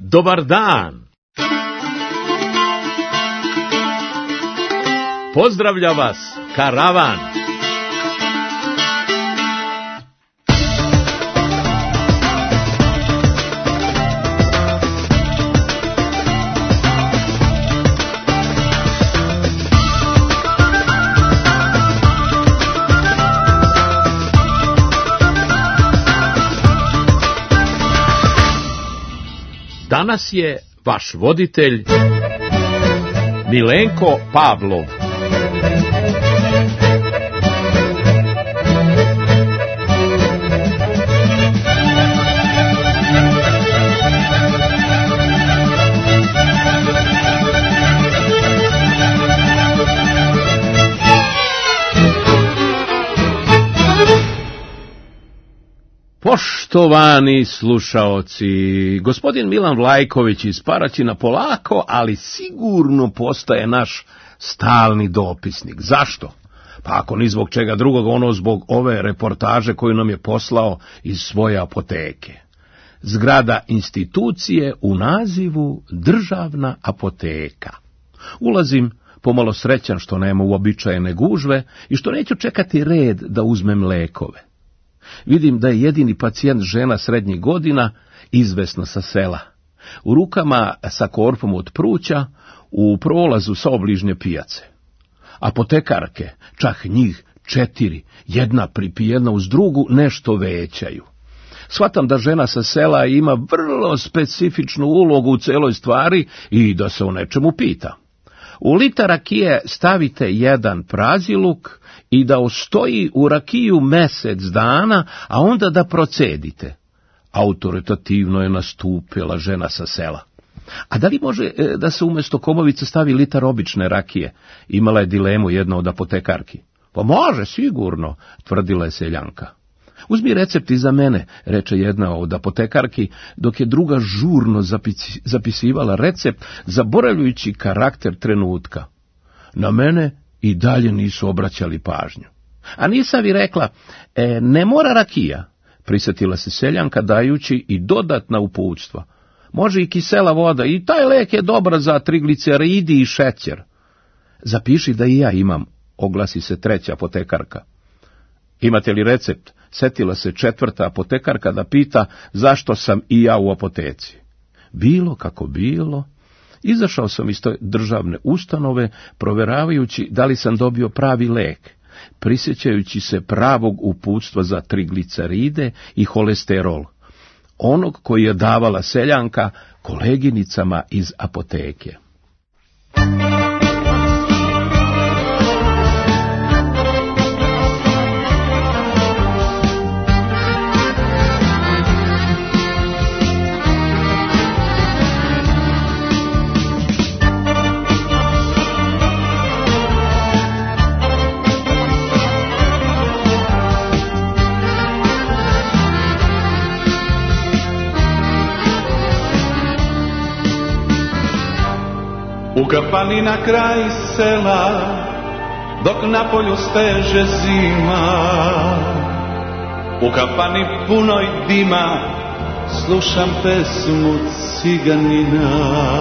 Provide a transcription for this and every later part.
Dobar dan! Pozdravlja vas karavan! Danas je vaš voditelj Milenko Pavlov. Poštovani slušaoci, gospodin Milan Vlajković iz Paraćina polako, ali sigurno postaje naš stalni dopisnik. Zašto? Pa ako ni zbog čega drugog, ono zbog ove reportaže koju nam je poslao iz svoje apoteke. Zgrada institucije u nazivu Državna apoteka. Ulazim pomalo srećan što nema uobičajene gužve i što neću čekati red da uzmem lekove. Vidim da je jedini pacijent žena srednjih godina, izvesno sa sela. U rukama sa korpom od pruća, u prolazu sa obližnje pijace. Apotekarke, čak njih 4, jedna pripijena uz drugu, nešto većaju. Shvatam da žena sa sela ima vrlo specifičnu ulogu u celoj stvari i da se o nečemu pita. U litar rakije stavite 1 praziluk i da ostoji u rakiju mjesec dana, a onda da procedite. Autoritativno je nastupila žena sa sela. A da li može da se umjesto komovice stavi litar obične rakije? Imala je dilemu jedna od apotekarki. Pa može, sigurno, tvrdila je seljanka. Uzmi recept iza mene, reče jedna od apotekarki, dok je druga žurno zapisivala recept, zaboravljajući karakter trenutka. Na mene i dalje nisu obraćali pažnju. A nisam vi rekla, ne mora rakija, prisjetila se seljanka dajući i dodatna uputstva. Može i kisela voda i taj lek je dobar za trigliceridi i šećer. Zapiši da i ja imam, oglasi se treća apotekarka. Imate li recept? Setila se 4. apotekarka da pita zašto sam i ja u apoteci. Bilo kako bilo, izašao sam iz te državne ustanove, proveravajući da li sam dobio pravi lek, prisjećajući se pravog uputstva za trigliceride i holesterol, onog koji je davala seljanka koleginicama iz apoteke. U kafani na kraj sela, dok na polju steže zima, u kafani punoj dima, slušam pesmu ciganina.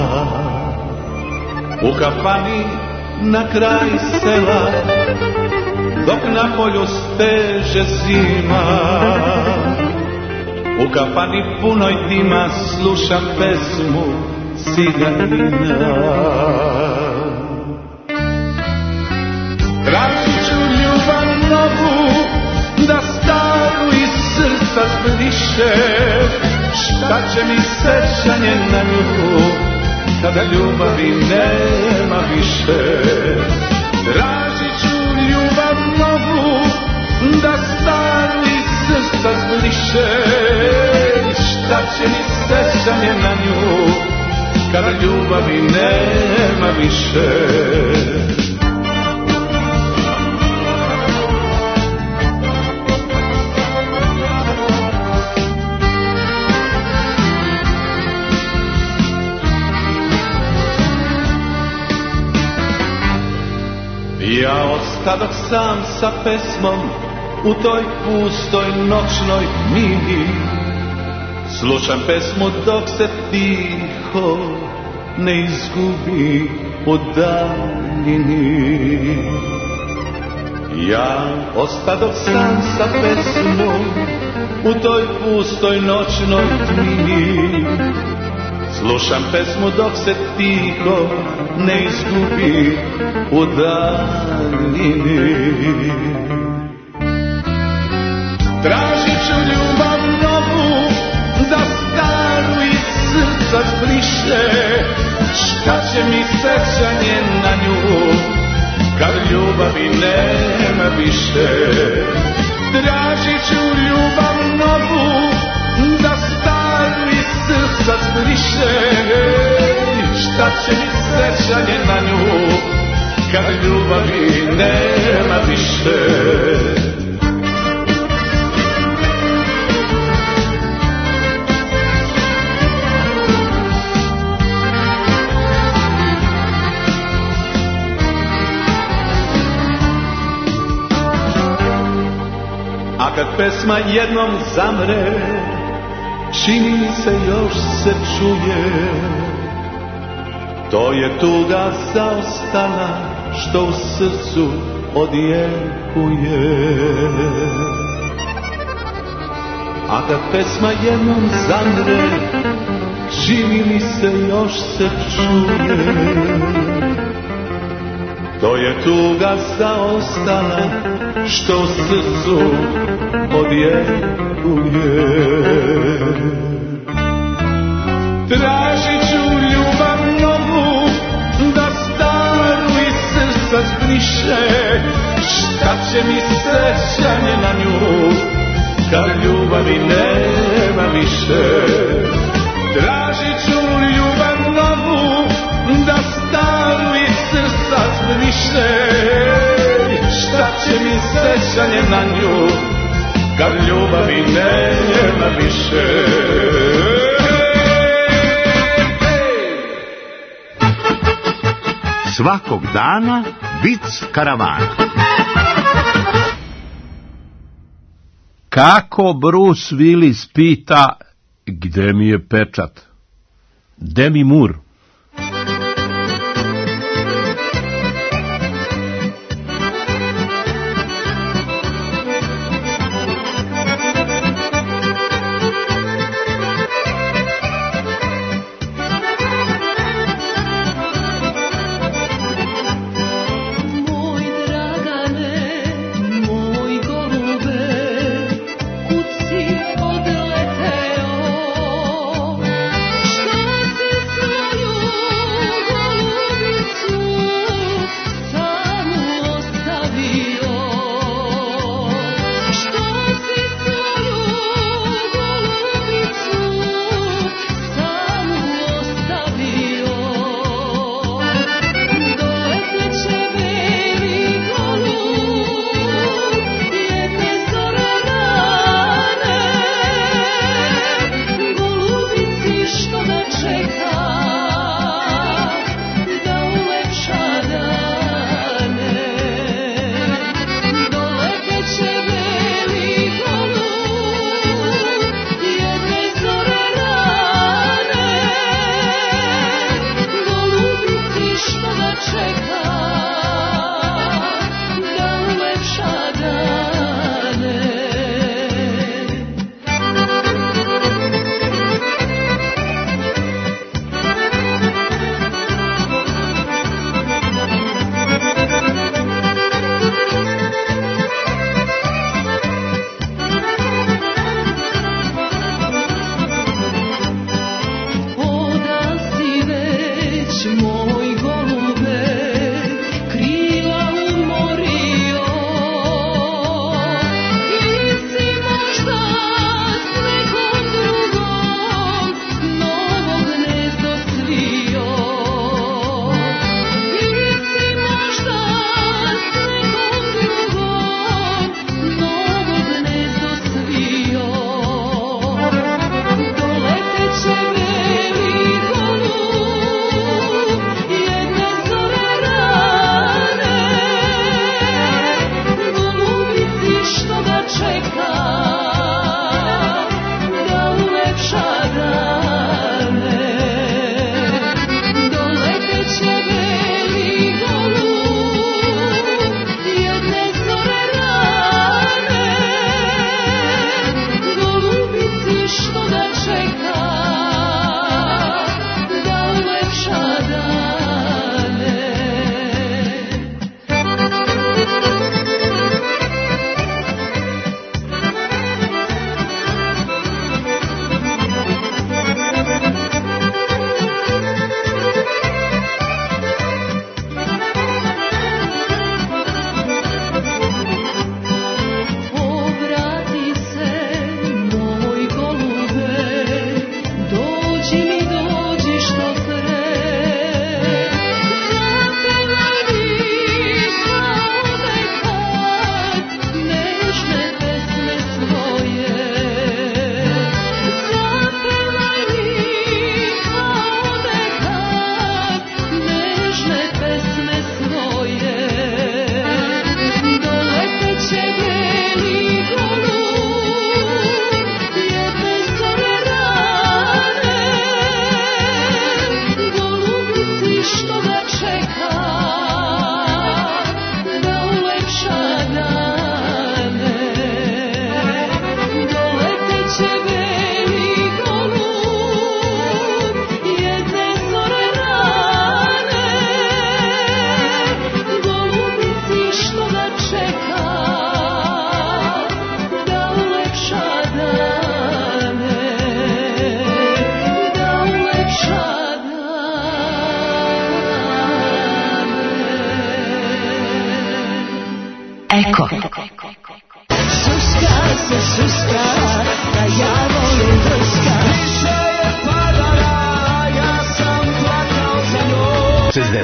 U kafani na kraj sela, dok na polju steže zima, u kafani punoj dima, slušam pesmu ciganina. Tražit ću ljubav novu, da staru iz srca zbriše. Šta će mi sećanje na nju, kada ljubavi nema više. Tražit ću ljubav novu, da staru iz srca zbriše. Šta će mi sećanje na nju, kada ljubavi nema više. Ja ostadoh sam sa pesmom u toj pustoj noćnoj knjigi. Slušam pesmu dok se tiho ne izgubi u daljini. Ja ostadoh sam sa pesmom u toj pustoj noćnoj tmini. Slušam pesmu dok se tiho ne izgubi u daljini. Tražit ću ljubav novu da staru iz srca zbriše. Šta će mi sećanje na nju kad ljubavi nema više? Tražit ću ljubav novu da staru iz srca zbriše. Šta će mi sećanje na nju kad ljubavi nema više? A kad pesma jednom zamre, čini mi se još se čuje. To je tuga zaostala što u srcu odjekuje. A kad pesma jednom zamre, čini mi se još se čuje. To je tuga zaostala što u srcu odjekuje. Tražit ću ljubav novu da staru iz srca zbriše. Šta će mi sećanje na nju kad ljubavi nema više? Tražit ću ljubav novu da staru iz srca zbriše. Šta će mi sećanje na nju kad ljubavi nema više? Svakog dana vic karavana. Kako Bruce Willis pita gde mi je pečat? Demi Moore.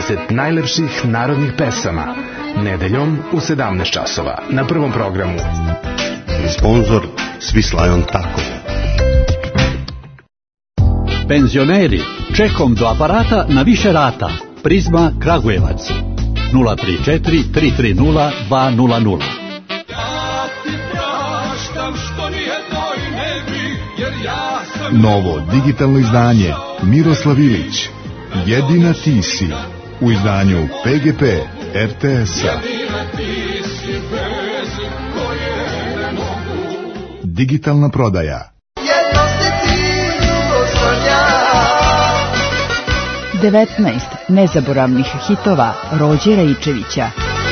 30 najlepših narodnih pesama. Nedeljom u 17 časova na Prvom programu. Sponzor Swiss Lion Taco. Penzioneri, čekom do aparata na više rata. Prizma Kragujevac 034 330 200. Novo digitalno izdanje Miroslav Ilić, Jedina ti si, u izdanju PGP RTS-a. Digitalna prodaja. 19 nezaboravnih hitova Rođe Raičevića.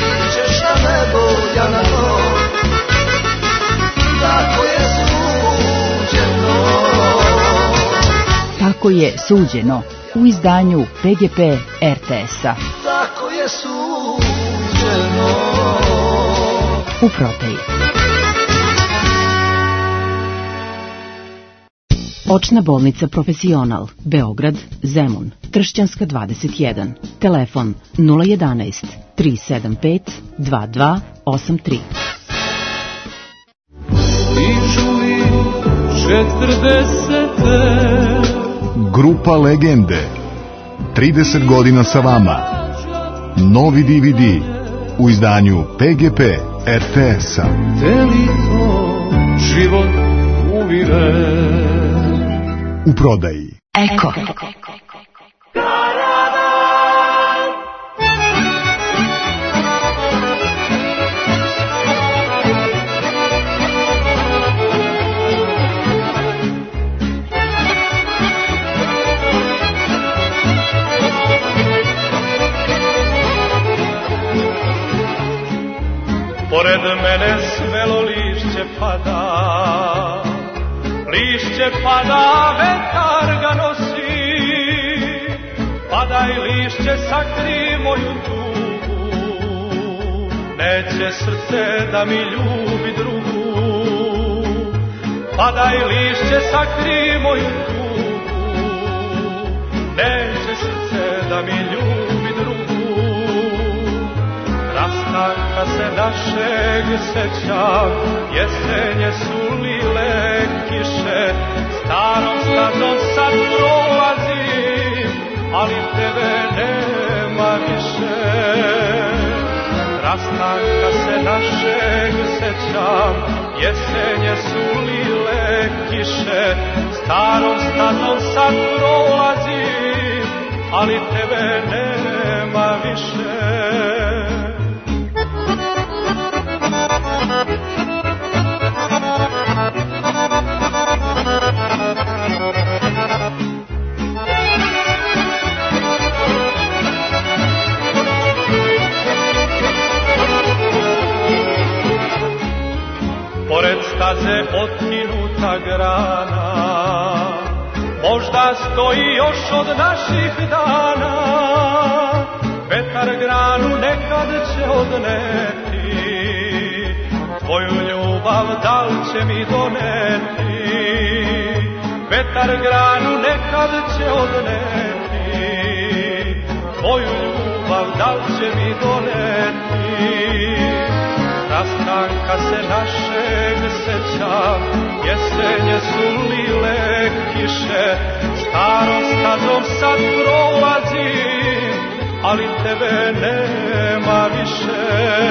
Tako je suđeno u izdanju PGP RTS-a. Tako je suđeno. U prodaji. Očna bolnica Profesional, Beograd, Zemun, Tršćanska 21, telefon 011 375 2283. Ižuli 40. Grupa Legende, 30 godina sa vama. Novi DVD u izdanju PGP RTS-a. Teli to život uvire. U prodaji. Eko. Pored mene svelo lišće pada, lišće pada, vetar ga nosi. Padaj lišće, sakri moju tugu, neće srce da mi ljubi drugu. Padaj lišće, sakri moju tugu, neće srce da mi ljubi drugu. Rastanka se našeg sećam, jesenje su lile kiše, starom stazom sad prolazim, ali tebe nema više. Rastanka se našeg sećam, jesenje su lile kiše, starom stazom sad prolazim, ali tebe nema više. Pored staze otkinuta grana, možda stoji još od naših dana. Vetar granu nekad će odneti, tvoju ljubav da li će mi doneti. Vetar granu nekad će odneti, tvoju ljubav da li će mi doneti. Rastanka se našeg sećam, jesenje su lile kiše, starom stazom sad prolazim, ali tebe nema više.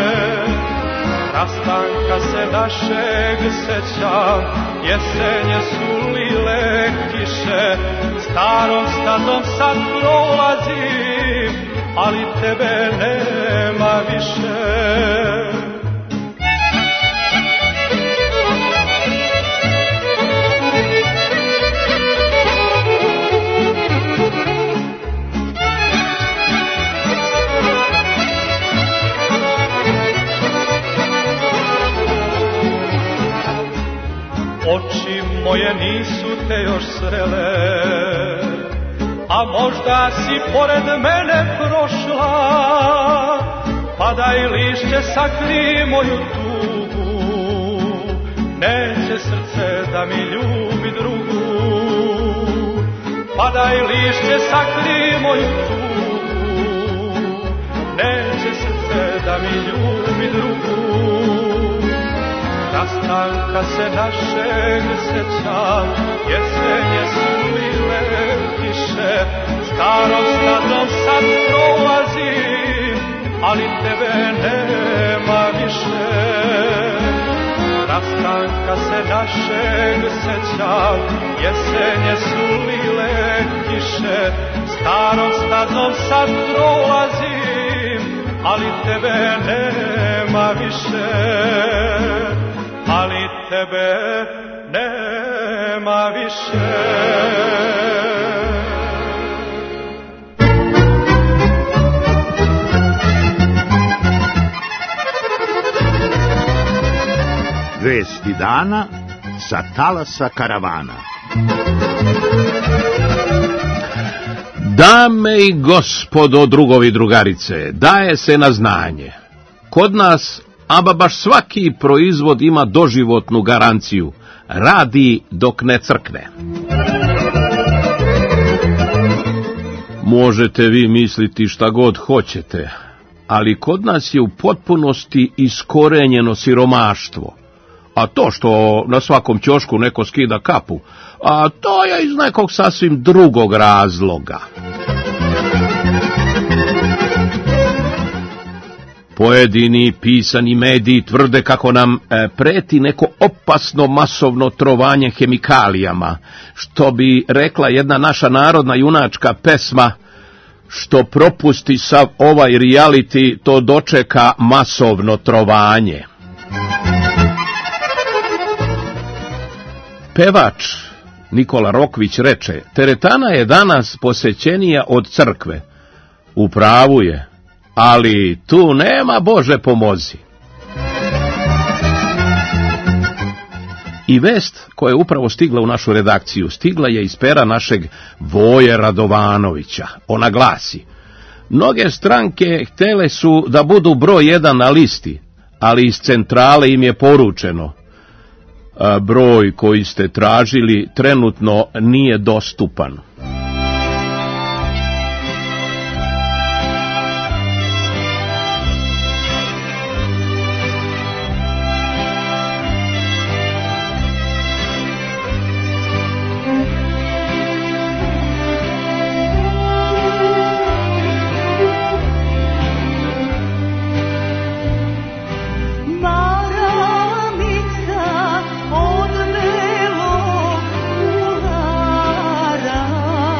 Rastanka se našeg sećam, jesenje su lile kiše, starom stazom sad prolazim, ali tebe nema više. Oči moje nisu te još srele, a možda si pored mene prošla. Padaj lišće, sakri moju tugu, neće srce da mi ljubi drugu. Padaj lišće, sakri moju tugu, mi ljubi drugu. Rastanka se našeg sećam, jesenje su lile kiše, starom stadom sad prolazim, ali tebe nema više. Rastanka se našeg sećam, jesenje su lile kiše, starom stazom sad prolazim, ali tebe nema više. Ali tebe nema više. Vesti dana sa talasa karavana. Dame i gospodo, drugovi i drugarice, daje se na znanje. Kod nas, aba baš svaki proizvod ima doživotnu garanciju. Radi dok ne crkne. Možete vi misliti šta god hoćete, ali kod nas je u potpunosti iskorenjeno siromaštvo. A to što na svakom ćošku neko skida kapu, a to je iz nekog sasvim drugog razloga. Pojedini pisani mediji tvrde kako nam preti neko opasno masovno trovanje hemikalijama, što bi rekla jedna naša narodna junačka pesma, što propusti sav ovaj reality, to dočeka masovno trovanje. Pevač Nikola Rokvić reče, teretana je danas posvećenija od crkve. U pravu je, ali tu nema Bože pomozi. I vest koja je upravo stigla u našu redakciju, stigla je iz pera našeg Voje Radovanovića. Ona glasi, mnoge stranke htele su da budu broj 1 na listi, ali iz centrale im je poručeno, broj koji ste tražili trenutno nije dostupan. Maramica od belog ulara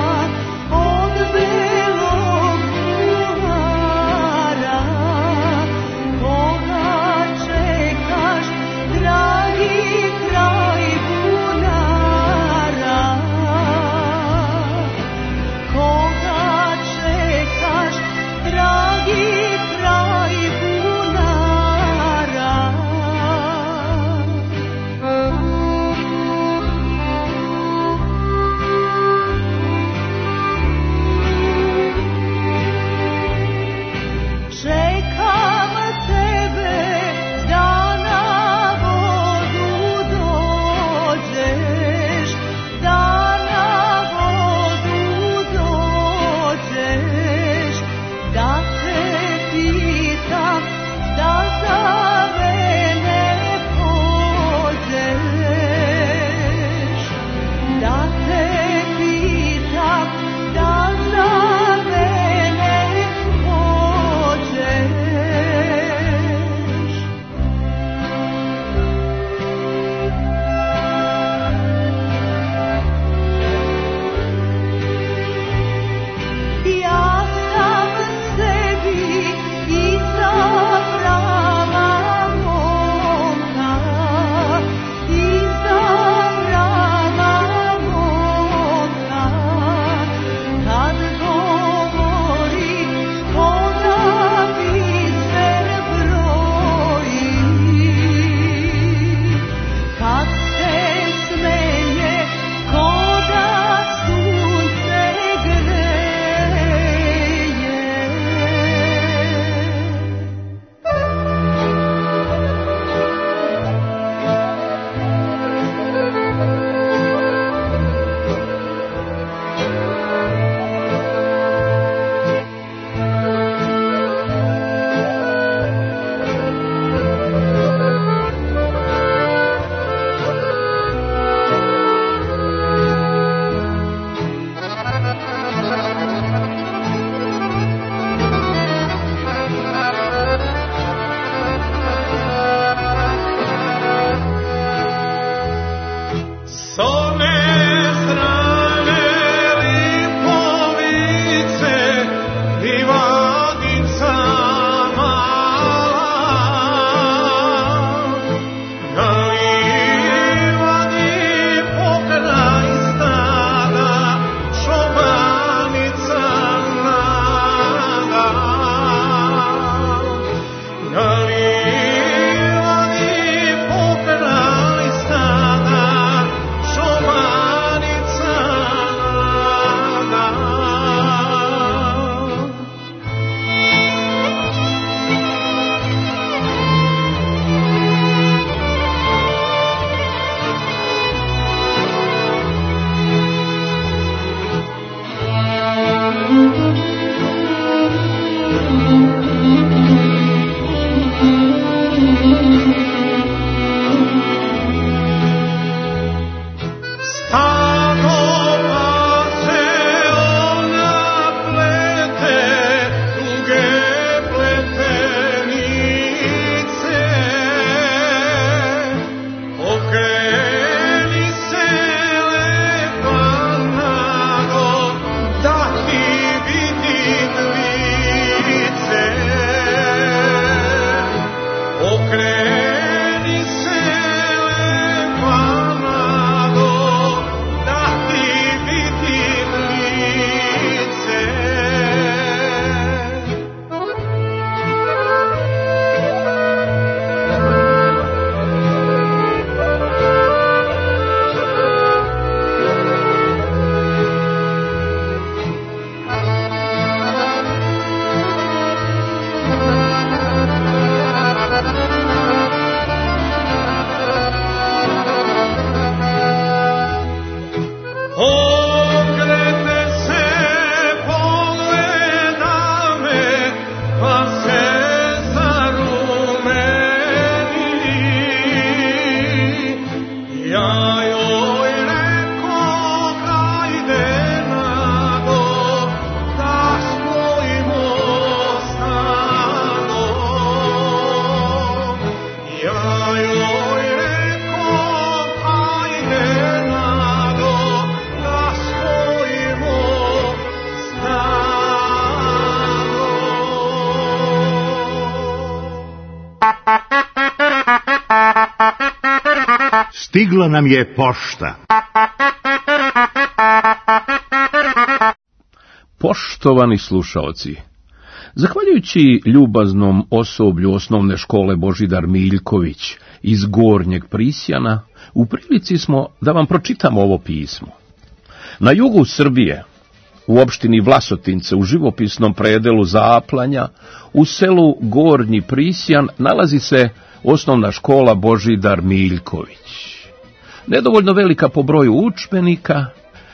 Stigla nam je pošta. Poštovani slušaoci, zahvaljujući ljubaznom osoblju osnovne škole Božidar Miljković iz Gornjeg Prisjana, u prilici smo da vam pročitamo ovo pismo. Na jugu Srbije, u opštini Vlasotince, u živopisnom predelu Zaplanja, u selu Gornji Prisjan, nalazi se osnovna škola Božidar Miljković. Nedovoljno velika po broju udžbenika,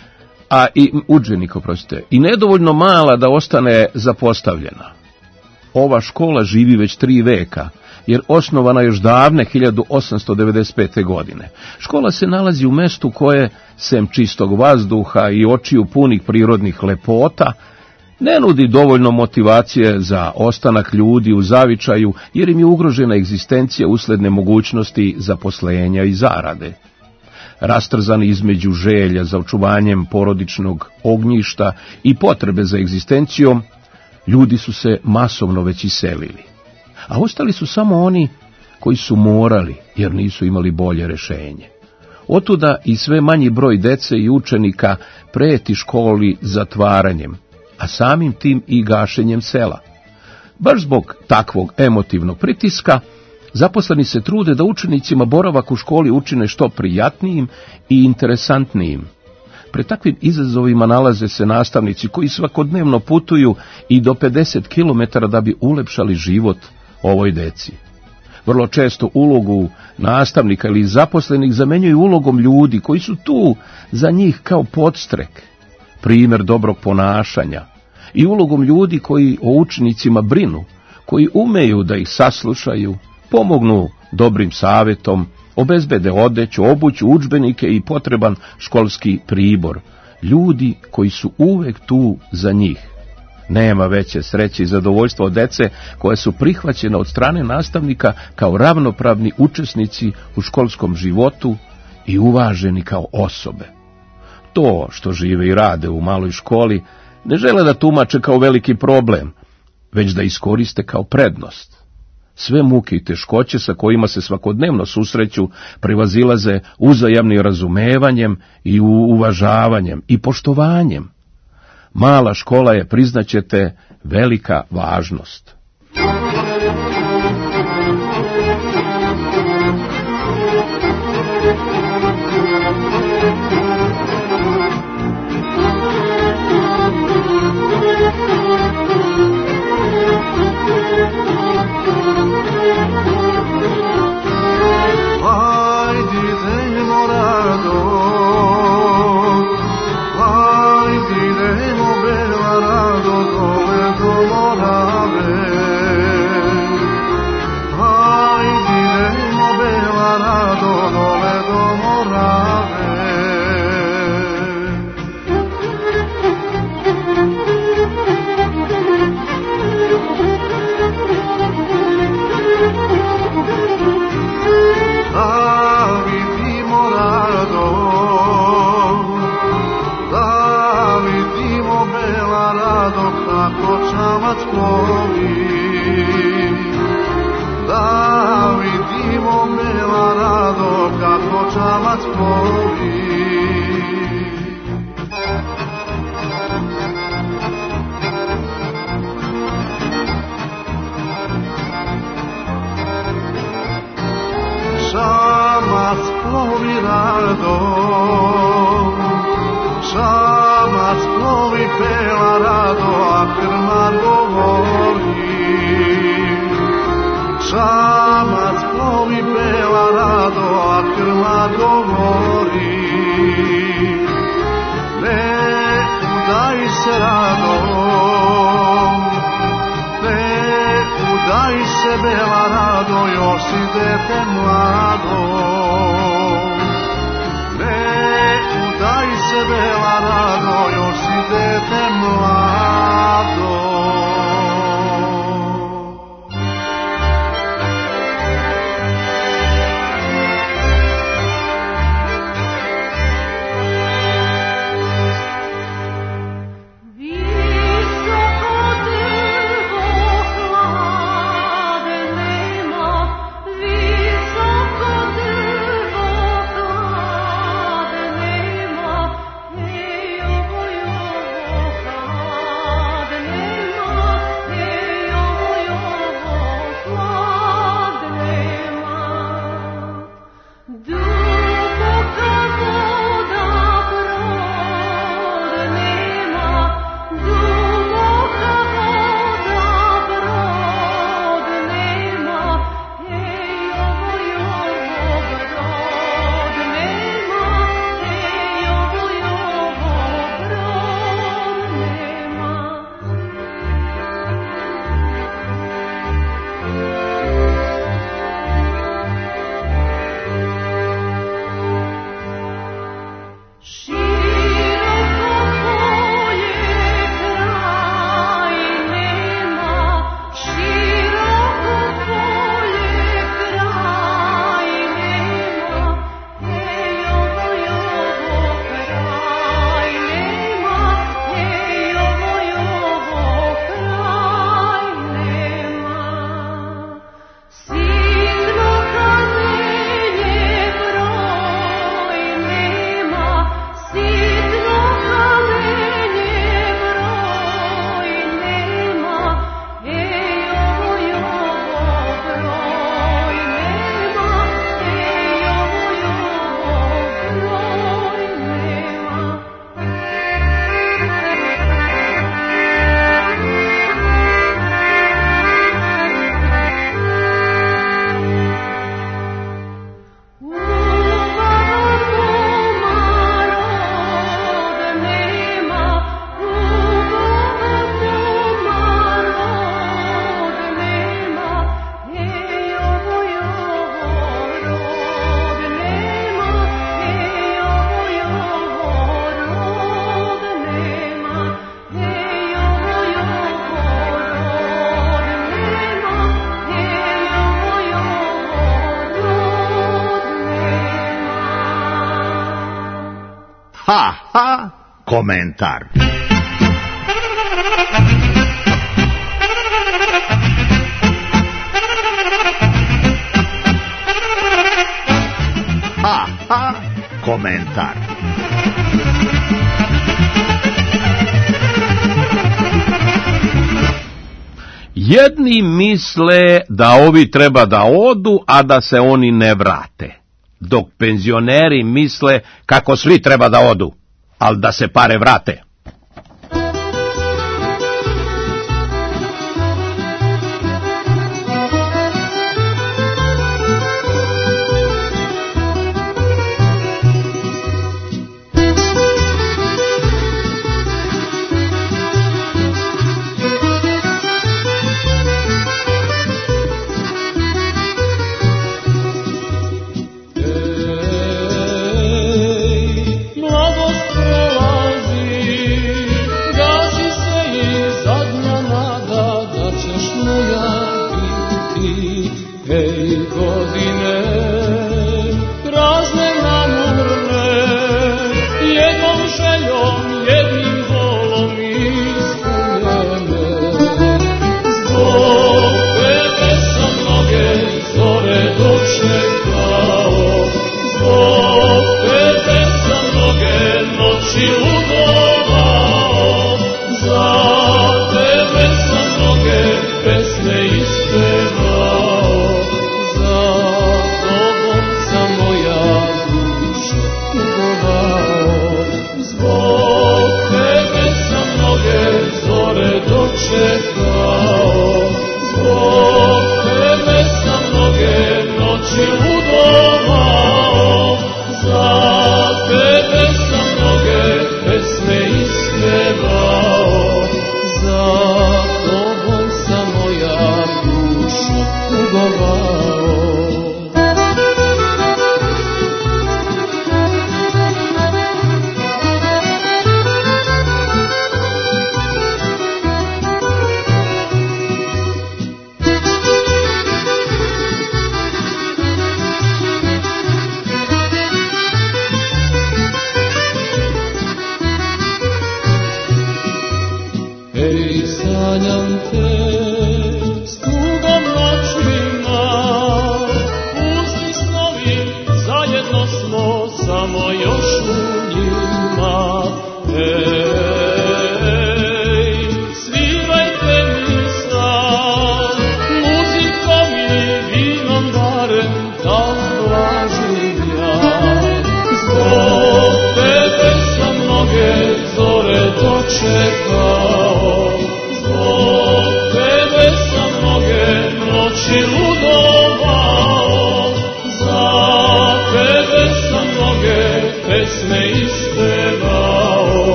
i nedovoljno mala da ostane zapostavljena. Ova škola živi već 3 veka, jer osnovana još davne 1895. godine. Škola se nalazi u mestu koje, sem čistog vazduha i očiju punih prirodnih lepota, ne nudi dovoljno motivacije za ostanak ljudi u zavičaju, jer im je ugrožena egzistencija usled nemogućnosti zaposlenja i zarade. Rastrzani između želja za očuvanjem porodičnog ognjišta i potrebe za egzistencijom, ljudi su se masovno već iselili. A ostali su samo oni koji su morali, jer nisu imali bolje rešenje. Otuda i sve manji broj dece i učenika preti školi zatvaranjem, a samim tim i gašenjem sela. Baš zbog takvog emotivnog pritiska, zaposleni se trude da učenicima boravak u školi učine što prijatnijim i interesantnijim. Pred takvim izazovima nalaze se nastavnici koji svakodnevno putuju i do 50 km da bi ulepšali život ovoj deci. Vrlo često ulogu nastavnika ili zaposlenih zamenjuju ulogom ljudi koji su tu za njih kao podstrek, primjer dobrog ponašanja, i ulogom ljudi koji o učenicima brinu, koji umeju da ih saslušaju, pomognu dobrim savjetom, obezbede odeću, obuću, udžbenike i potreban školski pribor. Ljudi koji su uvek tu za njih. Nema veće sreće i zadovoljstva od dece koje su prihvaćene od strane nastavnika kao ravnopravni učesnici u školskom životu i uvaženi kao osobe. To što žive i rade u maloj školi ne žele da tumače kao veliki problem, već da iskoriste kao prednost. Sve muke i teškoće sa kojima se svakodnevno susreću prevazilaze uzajamnim razumevanjem i uvažavanjem i poštovanjem. Mala škola je, priznaćete, velika važnost. Šamac plovi rado, šamac plovi pela rado, a krmar govori. Šamac plovi pela rado, a krmar govori. Ne udaj se rado, udaj se bela rado, još si dete mlado. Ne udaj se bela rado, još si dete mlado. Visoko drvo Ha, ha, komentar. Ha, ha, komentar. Jedni misle da ovi treba da odu, a da se oni ne vrate, dok penzioneri misle kako svi treba da odu, ali da se pare vrate.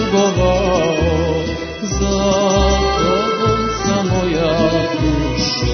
Za tobom sam moja duša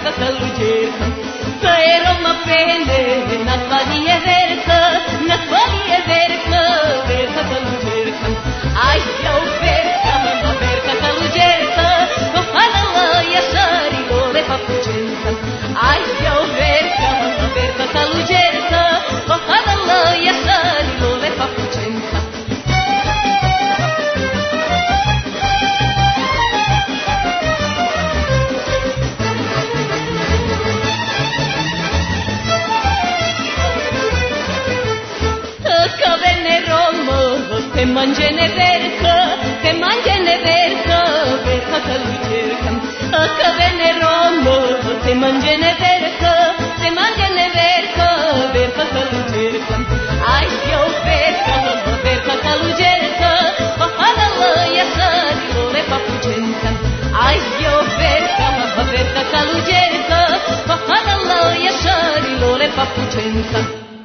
verka luđerka. To je Roma pene, na tvali je verka, na tvali je verka, verka luđerka. Aj, jau verka luđerka, kohanala ja šari gole papučenka. Aj, jau verka luđerka, kohanala ja šari gole papučenka. Te mangiene verka, verka luđerka. Ka vene Romo, te mangiene verka, verka luđerka. Aj, jo, verka luđerka, kohanala ja šari gole papučenka. Aj, jo, verka luđerka, kohanala ja šari gole papučenka.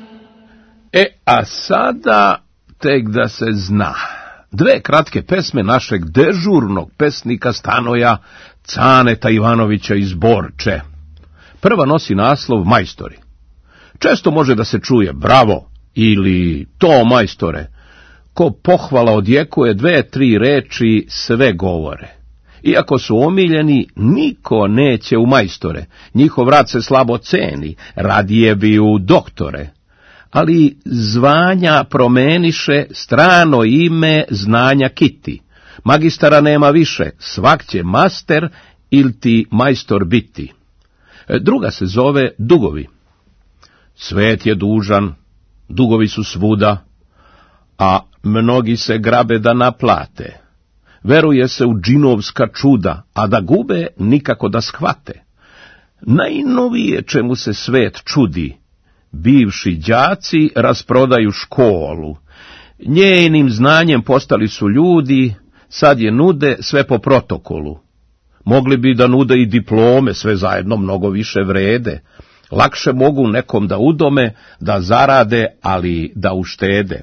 A sada tek da se zna. Dve kratke pesme našeg dežurnog pesnika Stanoja Caneta Ivanovića iz Borče. Prva nosi naslov Majstori. Često može da se čuje bravo ili to majstore. Ko pohvala odjekuje 2-3 reči sve govore. Iako su omiljeni, niko neće u majstore. Njihov rad se slabo ceni, radije bi u doktore. Ali zvanja promeniše, strano ime znanja kiti. Magistara nema više, svak će master ili ti majstor biti. Druga se zove Dugovi. Svet je dužan, dugovi su svuda, a mnogi se grabe da naplate. Veruje se u džinovska čuda, a da gube nikako da shvate. Najnovije čemu se svet čudi, bivši đaci rasprodaju školu. Njenim znanjem postali su ljudi, sad je nude sve po protokolu. Mogli bi da nude i diplome, sve zajedno mnogo više vrede. Lakše mogu nekom da udome, da zarade, ali da uštede.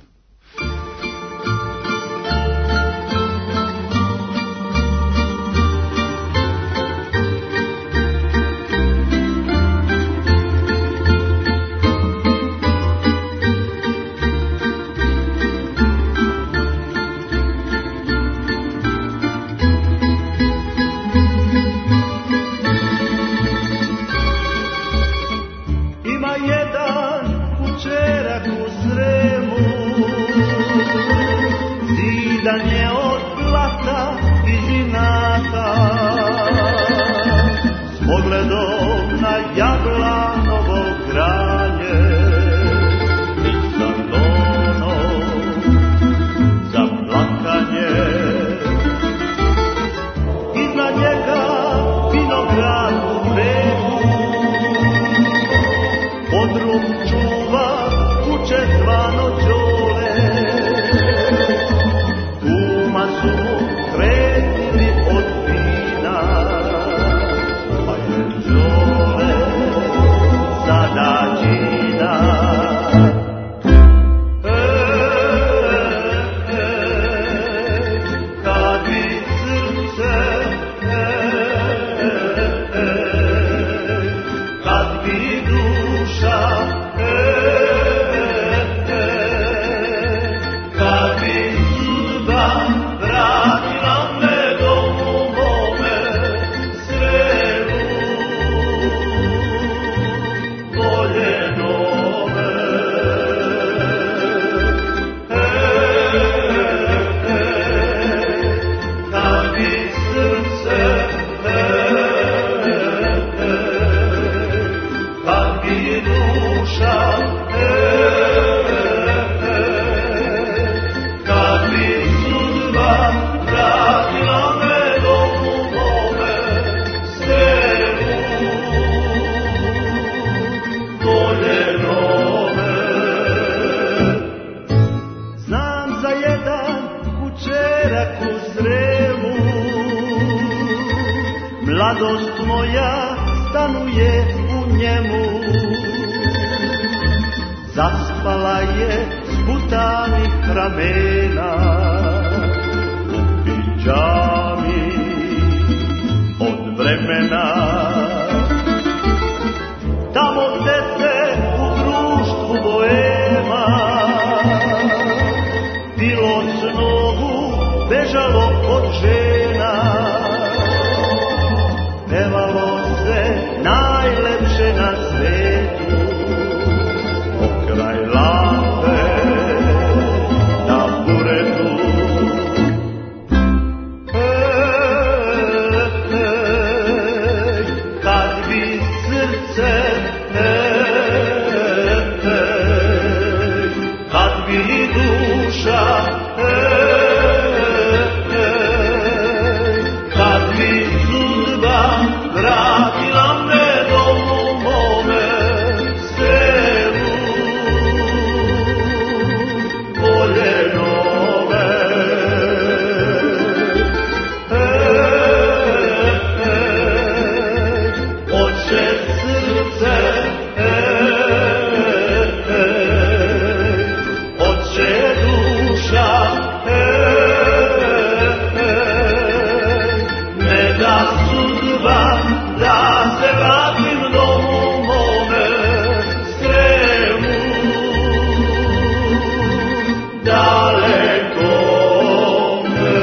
Mladost moja stanuje u njemu, zaspala je sputanih ramena u pidžami od vremena. tamo gde se u društvu boema bilo s nogu bežalo od žena, pevalo se najlepše na svetu, pokraj lampe na buretu. Kad bi srce, kad bi duša, kad bi sudba vratila me domu mome, selu Poljenove. Oće srce, oće duša, ne da sudba da se vratim domu mome, Sremu daleko me.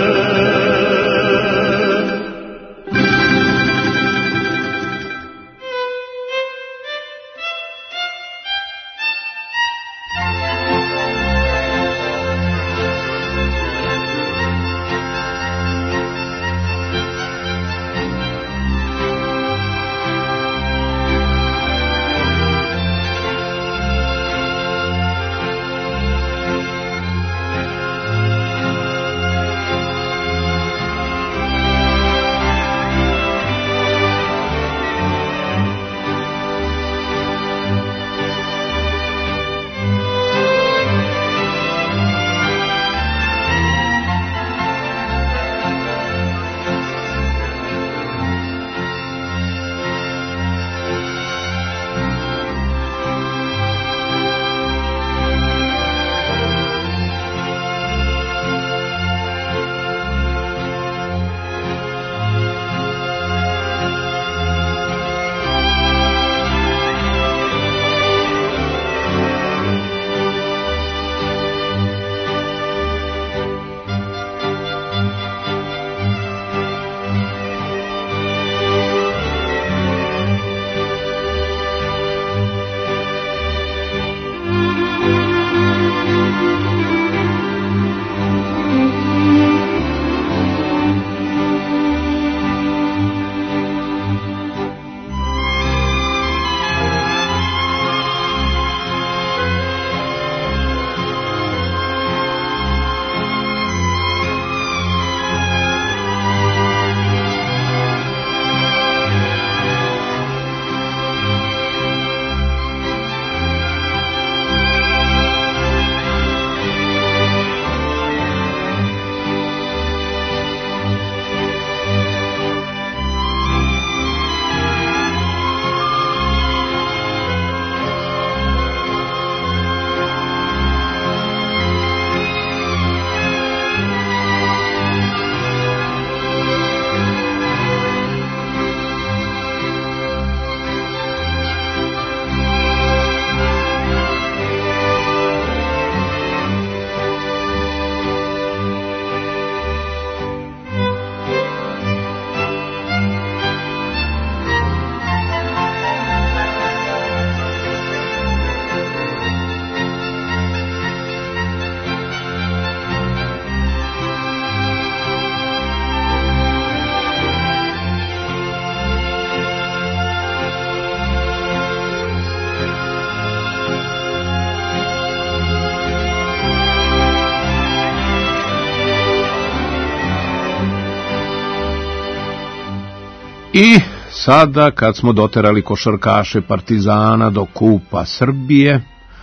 I sada kad smo doterali košarkaše Partizana do kupa Srbije,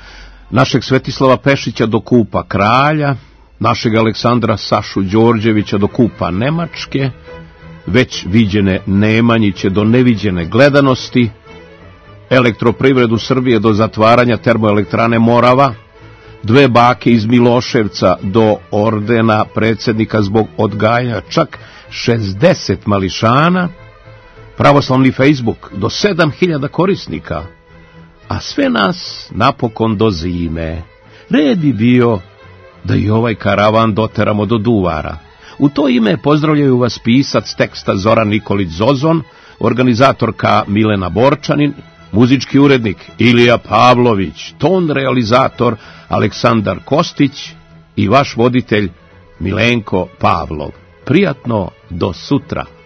našeg Svetislava Pešića do kupa Kralja, našeg Aleksandra Sašu Đorđevića do kupa Nemačke, već viđene Nemanjiće do neviđene gledanosti, Elektroprivredu Srbije do zatvaranja termoelektrane Morava, dve bake iz Miloševca do ordena predsjednika zbog odgajanja čak 60 mališana, pravoslavni Facebook do 7000 korisnika, a sve nas napokon do zime. Red bi bio da i ovaj karavan doteramo do Duvara. U to ime pozdravljaju vas pisac teksta Zoran Nikolić Zozon, organizatorka Milena Borčanin, muzički urednik Ilija Pavlović, ton realizator Aleksandar Kostić i vaš voditelj Milenko Pavlov. Prijatno do sutra.